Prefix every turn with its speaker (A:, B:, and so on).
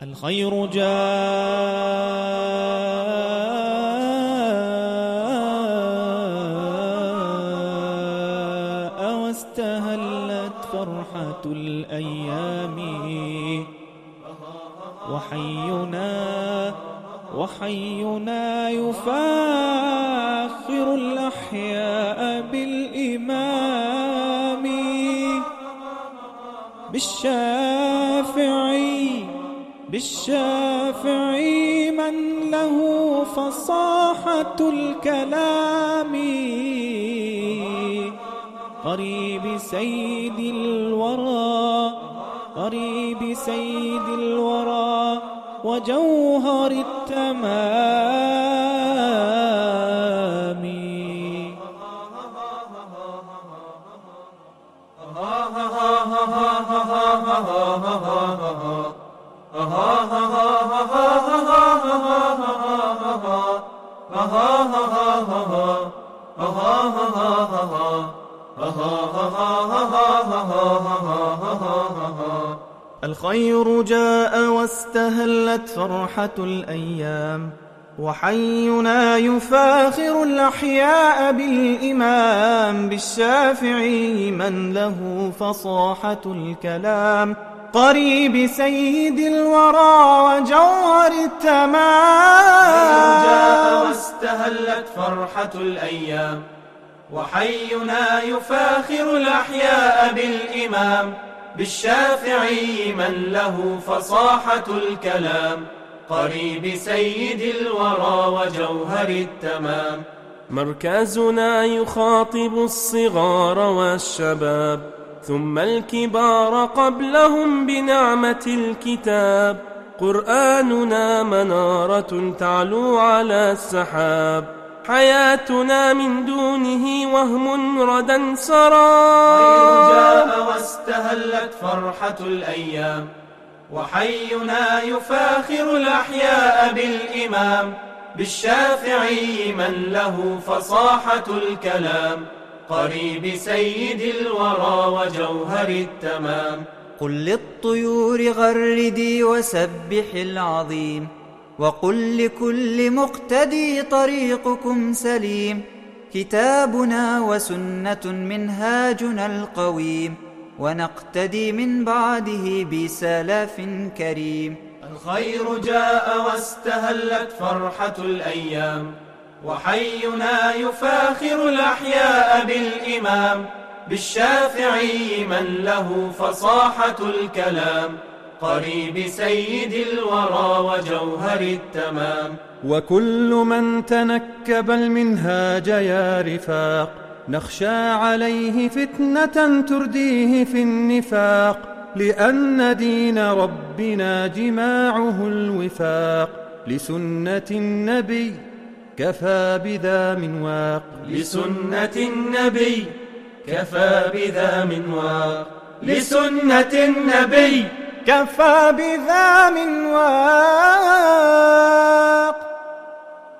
A: الخير جاء واستهلت فرحة الأيام، وحينا يفاخر الأحياء بالإمام بالشافعي من له فصاحة الكلام، قريب سيد الورى وجوهر التمام.
B: الخير جاء واستهلت فرحة الأيام، وحينا يفاخر الأحياء بالإمام بالشافعي من له فصاحة الكلام، قريب سيد الورى وجوهر التمام.
C: جاء واستهلت فرحة الأيام، وحينا يفاخر الأحياء بالإمام بالشافعي من له فصاحة الكلام، قريب سيد الورى وجوهر التمام.
D: مركزنا يخاطب الصغار والشباب، ثم الكبار قبلهم بنعمة الكتاب. قرآننا منارة تعلو على السحاب، حياتنا من دونه وهم ردا سراب.
C: جاء واستهلت فرحة الأيام، وحينا يفاخر الأحياء بالإمام بالشافعي من له فصاحة الكلام، قريب سيد الورى وجوهر التمام.
E: قل للطيور غردي وسبح العظيم، وقل لكل مقتدي طريقكم سليم. كتابنا وسنة منهاجنا القويم، ونقتدي من بعده بسلف كريم.
C: الخير جاء واستهلت فرحة الأيام، وحينا يفاخر الأحياء بالإمام بالشافعي من له فصاحة الكلام، قريب سيد الورى وجوهر التمام.
F: وكل من تنكب المنهاج يا رفاق، نخشى عليه فتنة ترديه في النفاق، لأن دين ربنا جماعه الوفاق. لسنة النبي كفى بذا منواق،
C: لسنة النبي كفى بذا منواق، لسنة النبي
B: كفى بذا منواق.